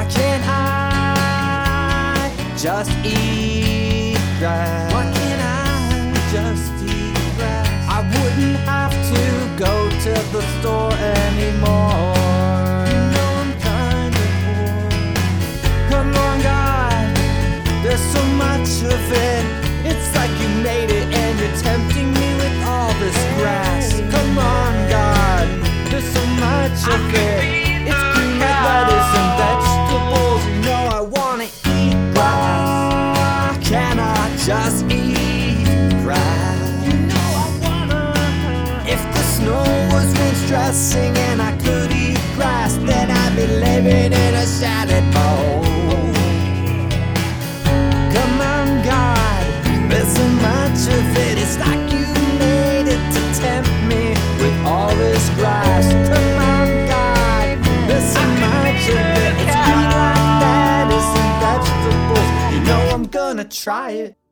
Why can't I just eat grass? Why can't I just eat grass? I wouldn't have to go to the store anymore. You know I'm kinda bored. Come on, God, there's so much of it. It's like you made it and you're tempting me with all this grass. Come on, God, there's so much of it. It's green with lettuce and vegetables. You know I wanna eat grass. Can I just eat grass? You know I wanna. If the snow was range dressing and I could eat grass, then I'd be living in a salad bowl. Come on, God, there's so much of it. It's like you made it to tempt me with all this grass. Come on, God, there's so much of it. It's green like lettuce and vegetables. You know I'm gonna try it.